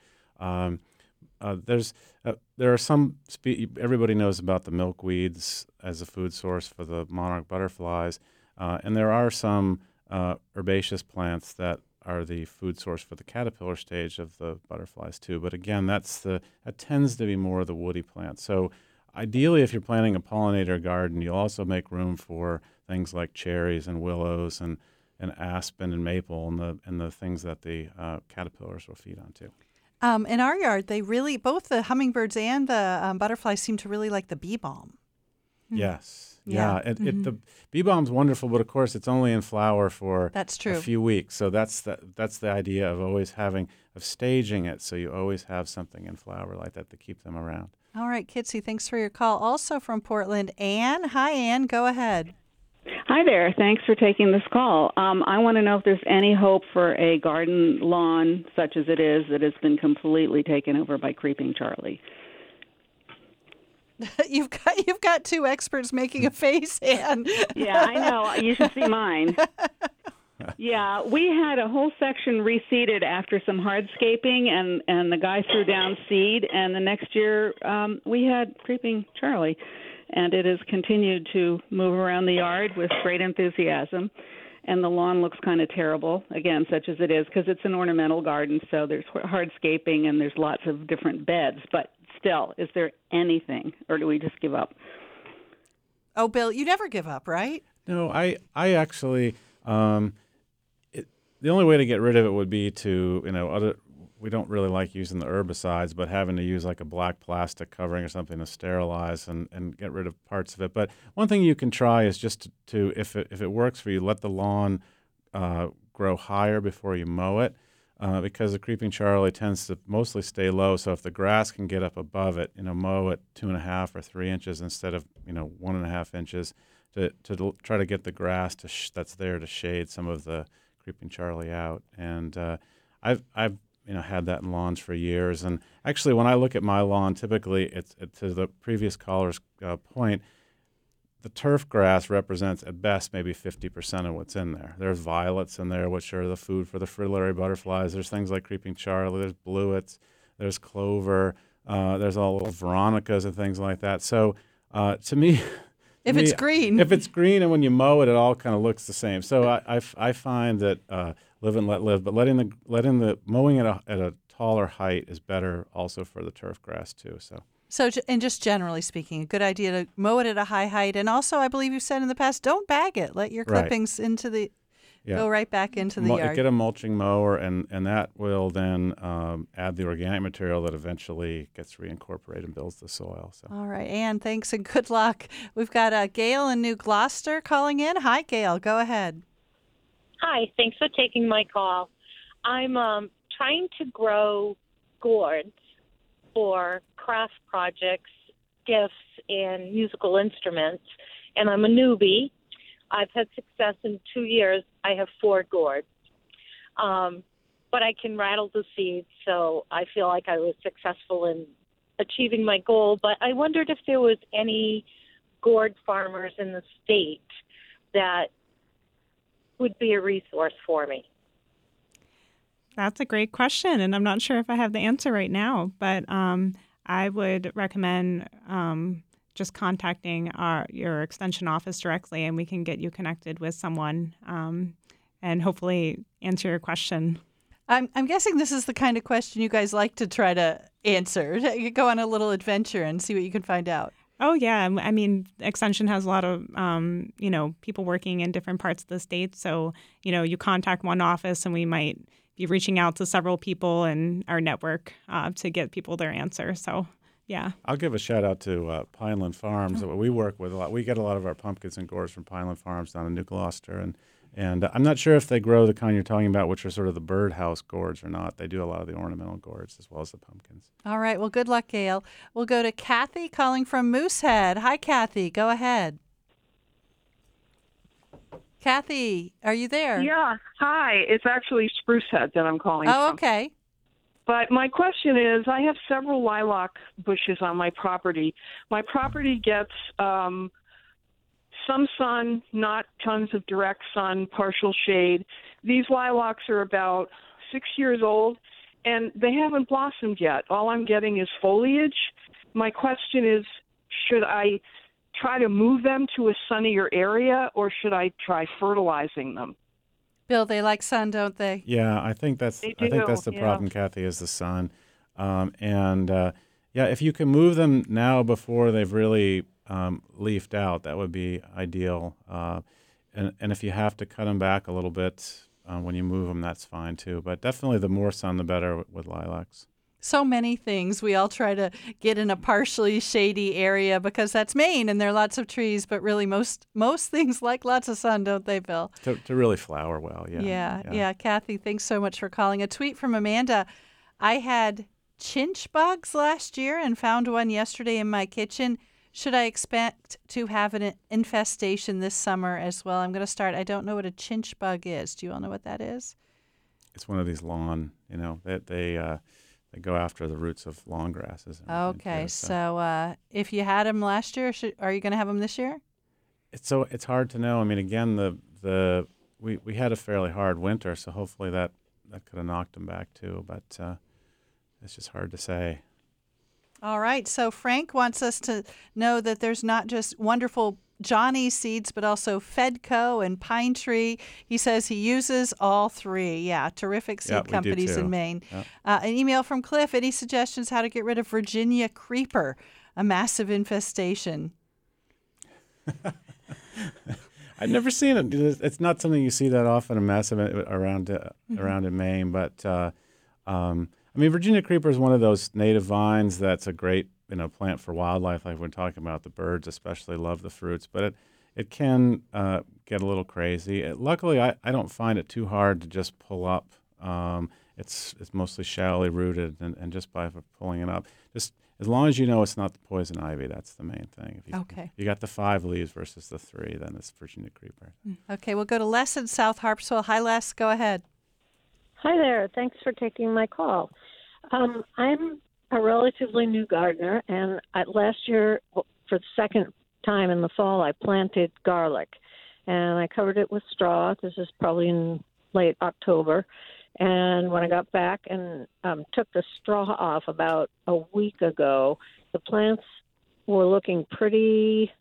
Speaker 3: There are some everybody knows about the milkweeds as a food source for the monarch butterflies, and there are some herbaceous plants that are the food source for the caterpillar stage of the butterflies too. But again, that tends to be more of the woody plants. So ideally, if you're planting a pollinator garden, you'll also make room for things like cherries and willows and aspen and maple and the things that the caterpillars will feed on too.
Speaker 1: In our yard, both the hummingbirds and the butterflies seem to really like the bee balm.
Speaker 3: Yes. Yeah. The bee balm's wonderful, but of course it's only in flower for
Speaker 1: a
Speaker 3: few weeks. So that's the idea of always staging it, so you always have something in flower like that to keep them around.
Speaker 1: All right, Kitsy, thanks for your call. Also from Portland, Anne. Hi, Anne. Go ahead.
Speaker 21: Hi there. Thanks for taking this call. I want to know if there's any hope for a garden lawn such as it is that has been completely taken over by Creeping Charlie.
Speaker 1: You've got two experts making a face, Anne.
Speaker 21: Yeah, I know. You should see mine. Yeah, we had a whole section reseeded after some hardscaping, and the guy threw down seed, and the next year we had Creeping Charlie. And it has continued to move around the yard with great enthusiasm. And the lawn looks kind of terrible, again, such as it is, because it's an ornamental garden, so there's hardscaping and there's lots of different beds. But still, is there anything, or do we just give up?
Speaker 1: Oh, Bill, you never give up, right?
Speaker 3: No, I actually, the only way to get rid of it would be to, we don't really like using the herbicides, but having to use like a black plastic covering or something to sterilize and get rid of parts of it. But one thing you can try is just to if it works for you, let the lawn grow higher before you mow it, because the creeping Charlie tends to mostly stay low. So if the grass can get up above it, mow it 2.5 or 3 inches instead of 1.5 inches to try to get the grass that's there to shade some of the creeping Charlie out. And I've had that in lawns for years. And actually, when I look at my lawn, typically it's to the previous caller's point, the turf grass represents at best maybe 50% of what's in there. There's violets in there, which are the food for the fritillary butterflies. There's things like creeping Charlie. There's bluets. There's clover. There's all little veronicas and things like that. So to me,
Speaker 1: it's green,
Speaker 3: and when you mow it, it all kind of looks the same. So I find that live and let live, but letting the mowing at a taller height is better also for the turf grass too.
Speaker 1: So, and just generally speaking, a good idea to mow it at a high height. And also, I believe you've said in the past, don't bag it. Let your clippings go right back into the yard.
Speaker 3: Get a mulching mower, and that will then add the organic material that eventually gets reincorporated and builds the soil. So.
Speaker 1: All right, Ann, thanks and good luck. We've got Gail in New Gloucester calling in. Hi, Gail. Go ahead.
Speaker 4: Hi, thanks for taking my call. I'm trying to grow gourds for craft projects, gifts, and musical instruments, and I'm a newbie. I've had success in 2 years. I have 4 gourds, but I can rattle the seeds, so I feel like I was successful in achieving my goal. But I wondered if there was any gourd farmers in the state that would be a resource for me.
Speaker 2: That's a great question, and I'm not sure if I have the answer right now, but I would recommend just contacting your extension office directly, and we can get you connected with someone and hopefully answer your question.
Speaker 1: I'm guessing this is the kind of question you guys like to try to answer. You go on a little adventure and see what you can find out.
Speaker 2: Oh, yeah. I mean, Extension has a lot of, people working in different parts of the state. So, you contact one office and we might be reaching out to several people in our network to get people their answer. So, yeah.
Speaker 3: I'll give a shout out to Pineland Farms. We work with a lot. We get a lot of our pumpkins and gourds from Pineland Farms down in New Gloucester. And I'm not sure if they grow the kind you're talking about, which are sort of the birdhouse gourds or not. They do a lot of the ornamental gourds as well as the pumpkins.
Speaker 1: All right. Well, good luck, Gail. We'll go to Kathy calling from Moosehead. Hi, Kathy. Go ahead. Kathy, are you there?
Speaker 22: Yeah. Hi. It's actually Sprucehead that I'm calling from.
Speaker 1: Oh, okay.
Speaker 22: But my question is, I have several lilac bushes on my property. My property gets some sun, not tons of direct sun, partial shade. These lilacs are about 6 years old, and they haven't blossomed yet. All I'm getting is foliage. My question is, should I try to move them to a sunnier area, or should I try fertilizing them?
Speaker 1: Bill, they like sun, don't they?
Speaker 3: Yeah, I think that's the problem, Kathy, is the sun. If you can move them now before they've really leafed out, that would be ideal. And if you have to cut them back a little bit when you move them, that's fine too. But definitely the more sun, the better with lilacs.
Speaker 1: So many things. We all try to get in a partially shady area because that's Maine and there are lots of trees, but really most things like lots of sun, don't they, Bill?
Speaker 3: To really flower well, yeah.
Speaker 1: Yeah. Kathy, thanks so much for calling. A tweet from Amanda. I had chinch bugs last year and found one yesterday in my kitchen. Should I expect to have an infestation this summer as well? I'm going to start. I don't know what a chinch bug is. Do you all know what that is?
Speaker 3: It's one of these lawn, they go after the roots of lawn grasses.
Speaker 1: Okay, so if you had them last year, are you going to have them this year?
Speaker 3: It's hard to know. I mean, again, we had a fairly hard winter, so hopefully that could have knocked them back too. But it's just hard to say.
Speaker 1: All right. So Frank wants us to know that there's not just wonderful Johnny seeds, but also Fedco and Pine Tree. He says he uses all three. Yeah, terrific seed companies in Maine.
Speaker 3: Yeah.
Speaker 1: An email from Cliff. Any suggestions how to get rid of Virginia creeper, a massive infestation?
Speaker 3: I've never seen it. It's not something you see that often in massive around in Maine. But Virginia creeper is one of those native vines that's a great plant for wildlife. Like we're talking about, the birds especially love the fruits, but it can get a little crazy. Luckily, I don't find it too hard to just pull up. It's mostly shallowly rooted, and just by pulling it up, just as long as you know it's not the poison ivy, that's the main thing. If you got the 5 leaves versus the 3, then it's Virginia creeper.
Speaker 1: Okay, we'll go to Les in South Harpswell. Hi, Les. Go ahead.
Speaker 5: Hi there. Thanks for taking my call. I'm a relatively new gardener, and last year, for the second time in the fall, I planted garlic, and I covered it with straw. This is probably in late October. And when I got back and took the straw off about a week ago, the plants were looking pretty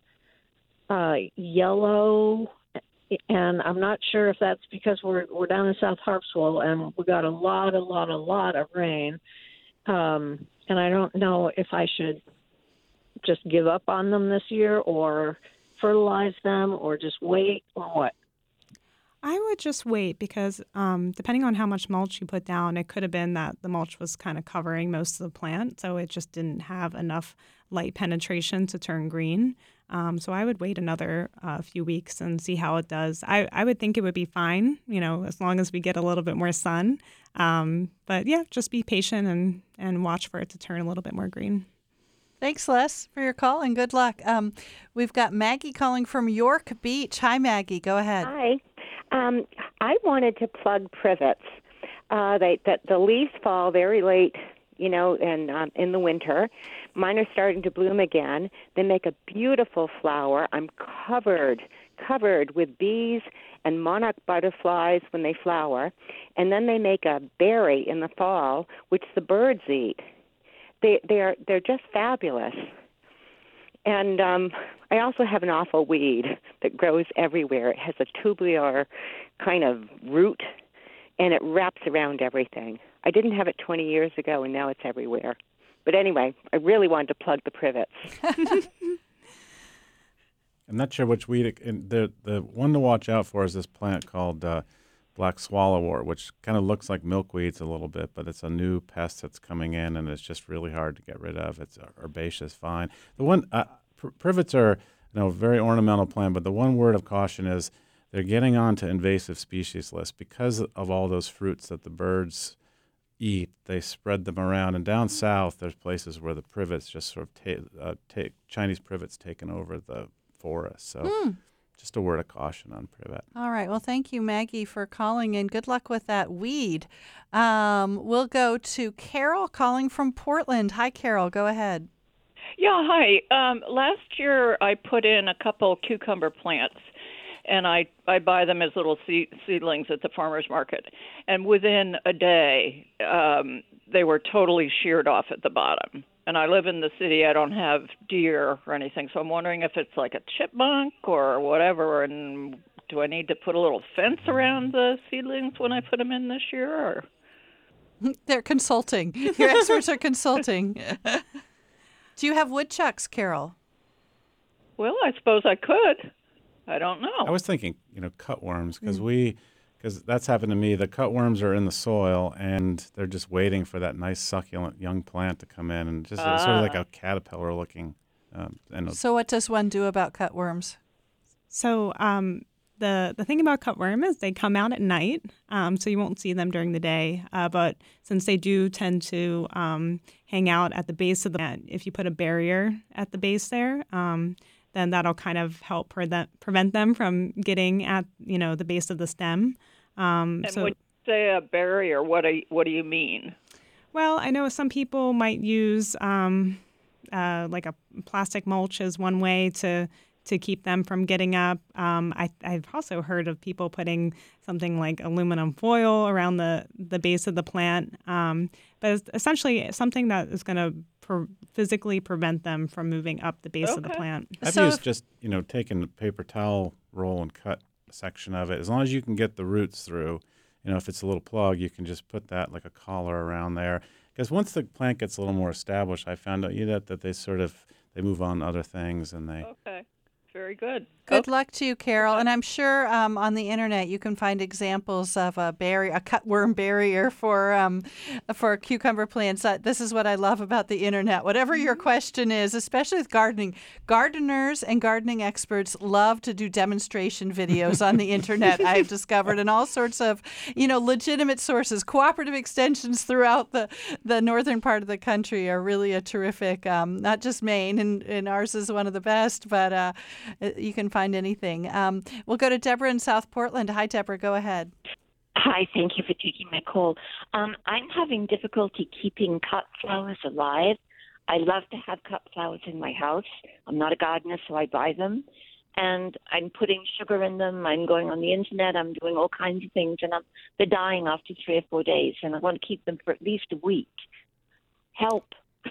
Speaker 5: yellow, and I'm not sure if that's because we're down in South Harpswell and we got a lot of rain, and I don't know if I should just give up on them this year or fertilize them or just wait or what.
Speaker 2: I would just wait because depending on how much mulch you put down, it could have been that the mulch was kind of covering most of the plant, so it just didn't have enough light penetration to turn green. So I would wait another few weeks and see how it does. I would think it would be fine, as long as we get a little bit more sun. But yeah, just be patient and watch for it to turn a little bit more green.
Speaker 1: Thanks, Les, for your call, and good luck. We've got Maggie calling from York Beach. Hi, Maggie. Go ahead.
Speaker 6: Hi. I wanted to plug privets. The leaves fall very late, and in the winter. Mine are starting to bloom again. They make a beautiful flower. I'm covered with bees and monarch butterflies when they flower. And then they make a berry in the fall, which the birds eat. They're just fabulous. And I also have an awful weed that grows everywhere. It has a tubular kind of root, and it wraps around everything. I didn't have it 20 years ago, and now it's everywhere. But anyway, I really wanted to plug the privets.
Speaker 3: I'm not sure which weed. The one to watch out for is this plant called black swallowwort, which kind of looks like milkweeds a little bit, but it's a new pest that's coming in, and it's just really hard to get rid of. It's an herbaceous vine. The one privets are a very ornamental plant, but the one word of caution is they're getting onto invasive species lists because of all those fruits that the birds eat. They spread them around, and down south there's places where the privets just sort of take Chinese privets taken over the forest. So just a word of caution on privet.
Speaker 1: All right. Well, thank you, Maggie, for calling, and good luck with that weed. We'll go to Carol calling from Portland. Hi, Carol. Go ahead.
Speaker 23: Yeah, hi. Last year I put in a couple cucumber plants, and I buy them as little seedlings at the farmer's market. And within a day, they were totally sheared off at the bottom. And I live in the city. I don't have deer or anything, so I'm wondering if it's like a chipmunk or whatever. And do I need to put a little fence around the seedlings when I put them in this year? Or?
Speaker 1: They're consulting. Your experts are consulting. Do you have woodchucks, Carol?
Speaker 23: Well, I suppose I could. I don't know.
Speaker 3: I was thinking, cutworms, because that's happened to me. The cutworms are in the soil, and they're just waiting for that nice succulent young plant to come in, and just it's sort of like a caterpillar looking.
Speaker 1: So what does one do about cutworms?
Speaker 2: So the thing about cutworm is they come out at night, so you won't see them during the day. But since they do tend to hang out at the base of the plant, if you put a barrier at the base there, then that'll kind of help prevent them from getting at the base of the stem.
Speaker 23: And when you say a barrier, what do you mean?
Speaker 2: Well, I know some people might use like a plastic mulch as one way to keep them from getting up. I've also heard of people putting something like aluminum foil around the base of the plant. But it's essentially something that is going to physically prevent them from moving up the base of the plant.
Speaker 3: I've used just, taking a paper towel roll and cut a section of it. As long as you can get the roots through, if it's a little plug, you can just put that like a collar around there. Because once the plant gets a little more established, I found out that they move on to other things, and they...
Speaker 23: Okay. very good.
Speaker 1: Good luck to you, Carol. And I'm sure on the internet you can find examples of a cutworm barrier for cucumber plants. This is what I love about the internet. Whatever your question is, especially with gardening, gardeners and gardening experts love to do demonstration videos on the internet. I've discovered, and all sorts of legitimate sources. Cooperative extensions throughout the northern part of the country are really a terrific. Not just Maine, and ours is one of the best, but you can find anything. We'll go to Deborah in South Portland. Hi, Deborah. Go ahead.
Speaker 7: Hi, thank you for taking my call. I'm having difficulty keeping cut flowers alive. I love to have cut flowers in my house. I'm not a gardener, so I buy them. And I'm putting sugar in them. I'm going on the internet. I'm doing all kinds of things. And they're dying after 3 or 4 days. And I want to keep them for at least a week. Help.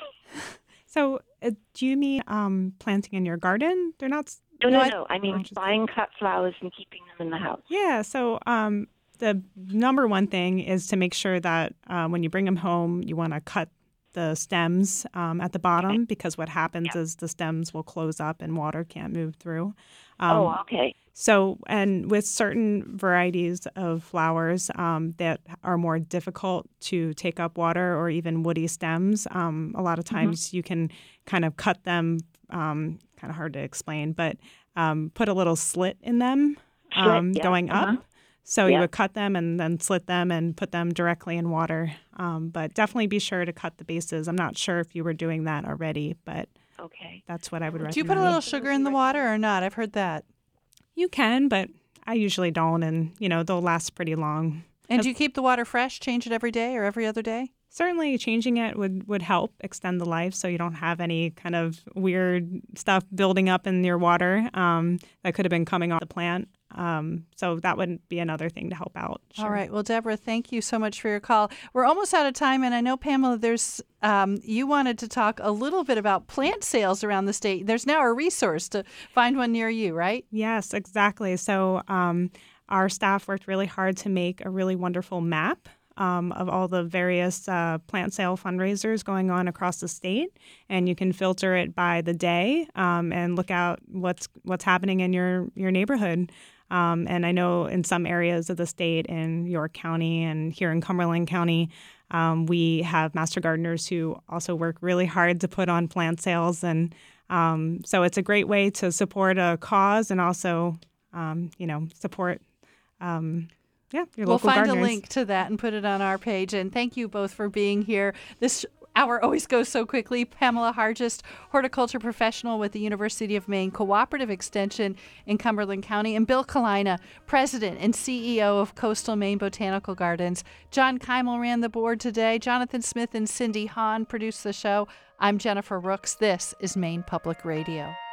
Speaker 2: So do you mean planting in your garden? They're not...
Speaker 7: No. I mean buying cut flowers and keeping them in the house.
Speaker 2: Yeah. So the number one thing is to make sure that when you bring them home, you want to cut the stems at the bottom, because what happens is the stems will close up and water can't move through.
Speaker 7: Okay.
Speaker 2: So, and with certain varieties of flowers that are more difficult to take up water, or even woody stems, a lot of times you can kind of cut them, kind of hard to explain, but put a little slit in them going up. So you would cut them and then slit them and put them directly in water. But definitely be sure to cut the bases. I'm not sure if you were doing that already, but that's what I would recommend.
Speaker 1: Do you put a little sugar in the water or not? I've heard that.
Speaker 2: You can, but I usually don't, and they'll last pretty long.
Speaker 1: And do you keep the water fresh? Change it every day or every other day?
Speaker 2: Certainly changing it would help extend the life, so you don't have any kind of weird stuff building up in your water that could have been coming off the plant. So that would be another thing to help out. Sure.
Speaker 1: All right. Well, Deborah, thank you so much for your call. We're almost out of time, and I know, Pamela, there's you wanted to talk a little bit about plant sales around the state. There's now a resource to find one near you, right?
Speaker 2: Yes, exactly. So our staff worked really hard to make a really wonderful map of all the various plant sale fundraisers going on across the state, and you can filter it by the day and look out what's happening in your neighborhood. And I know in some areas of the state, in York County and here in Cumberland County, we have master gardeners who also work really hard to put on plant sales, and so it's a great way to support a cause and also, support.
Speaker 1: We'll find a link to that and put it on our page. And thank you both for being here. This hour always goes so quickly. Pamela Hargest, horticulture professional with the University of Maine Cooperative Extension in Cumberland County, and Bill Kalina, president and CEO of Coastal Maine Botanical Gardens. John Keimel ran the board today. Jonathan Smith and Cindy Hahn produced the show. I'm Jennifer Rooks. This is Maine Public Radio.